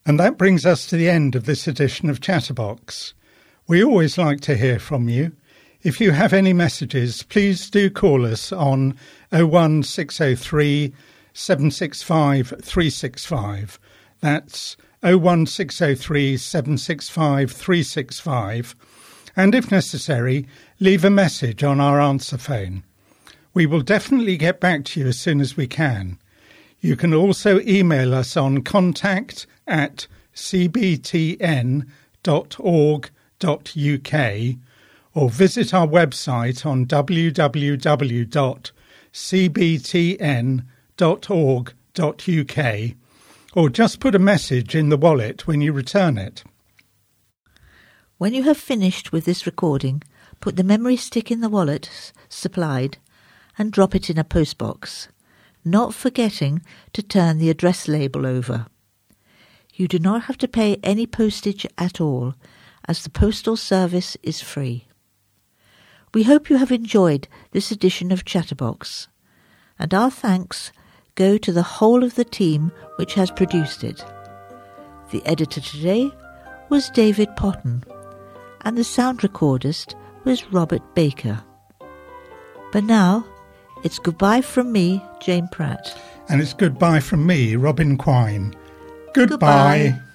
And that brings us to the end of this edition of Chatterbox. We always like to hear from you. If you have any messages, please do call us on 01603 765 365. That's 01603 765 365. And if necessary, leave a message on our answer phone. We will definitely get back to you as soon as we can. You can also email us on contact@cbtn.org.uk or visit our website on www.cbtn.org.uk or just put a message in the wallet when you return it. When you have finished with this recording, put the memory stick in the wallet supplied and drop it in a postbox, not forgetting to turn the address label over. You do not have to pay any postage at all, as the postal service is free. We hope you have enjoyed this edition of Chatterbox, and our thanks go to the whole of the team which has produced it. The editor today was David Potton, and the sound recordist was Robert Baker. But now, it's goodbye from me, Jane Pratt. And it's goodbye from me, Robin Quine. Goodbye.